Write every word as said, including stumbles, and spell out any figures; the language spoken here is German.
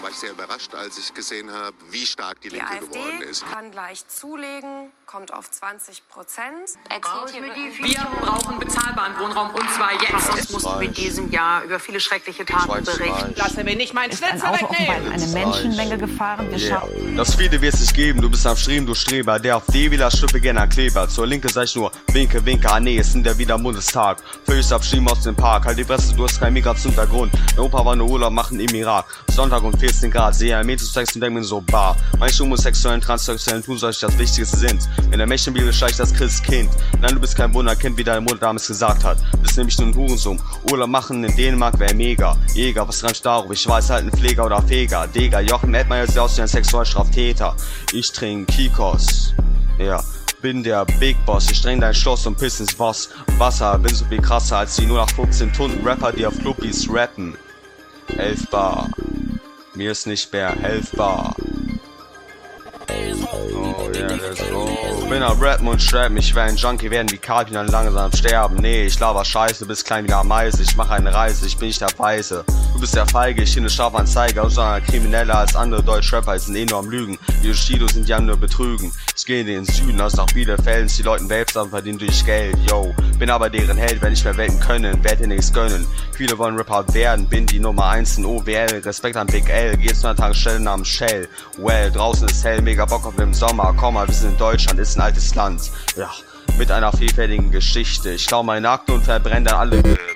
ich sehr überrascht, als ich gesehen habe, wie stark die Linke geworden ist. Die AfD kann gleich zulegen, kommt auf zwanzig Prozent. Wir brauchen bezahlbaren Wohnraum und zwar jetzt. Sonst mussten wir in diesem Jahr über viele schreckliche Taten berichten. Lasse mir nicht meinen Schnitzel ein Auto offenbar in wegnehmen. eine Menschenmenge gefahren. Wir Yeah. Das Friede wird's nicht geben, du bist am Streben, du Streber. Der auf D wähler Schrippe gerne ein Kleber. Zur Linke sag ich nur, winke, winke, ah nee, es sind ja wieder Bundestag. Völlig abschieben aus dem Park, halt die Presse, du hast keinen Migrationshintergrund. Mein Opa war nur Urlaub machen im Irak. Sonntag um vierzehn Grad, sehe ein Mädchen zu Text und denk mir so, bar. Manche Homosexuellen, Transsexuellen tun solch das Wichtigste sind. In der Mädchenbibel steigt das Christkind. Nein, du bist kein Wunderkind, wie deine Mutter damals gesagt hat. Bist nämlich nur ein Hurensohn. Urlaub machen in Dänemark wär mega. Jäger, was reimt darauf? Ich weiß halt ein Pfleger oder Feger. Digga, Jochen Edmeier sieht aus wie ein Sexualstraftäter. Ich trink Kikos. Ja. Bin der Big Boss, ich streng dein Schloss und piss ins Boss. Wasser, bin so viel krasser als die null acht fünfzehn Tunden Rapper, die auf Clubbies rappen. elf Bar. Mir ist nicht mehr helfbar. Oh yeah, let's go. Bin am Rappen und schreiben, ich wär ein Junkie, werden wie Carpi dann langsam sterben. Nee, ich laber Scheiße, bist klein wie eine Meise. Ich mach eine Reise, ich bin nicht der Weise. Du bist der Feige, ich bin eine Strafanzeige. Und sondern krimineller als andere Deutschrapper, die sind eh nur am Lügen. Die Bushido sind ja nur betrügen. Ich geh in den Süden, aus nach Bielefeld, die Leuten selbst an, verdienen durch Geld, yo. Bin aber deren Held, wenn ich mehr welten können, werd dir nichts gönnen. Viele wollen Rapper werden, bin die Nummer eins in O W L. Respekt an Big L, geh zu einer Tankstelle namens Shell. Well, draußen ist hell, mega Bock auf den Sommer. Komm mal, wir sind in Deutschland, ist ein altes Land. Ja, mit einer vielfältigen Geschichte. Ich klau meine Akten und verbrenne dann alle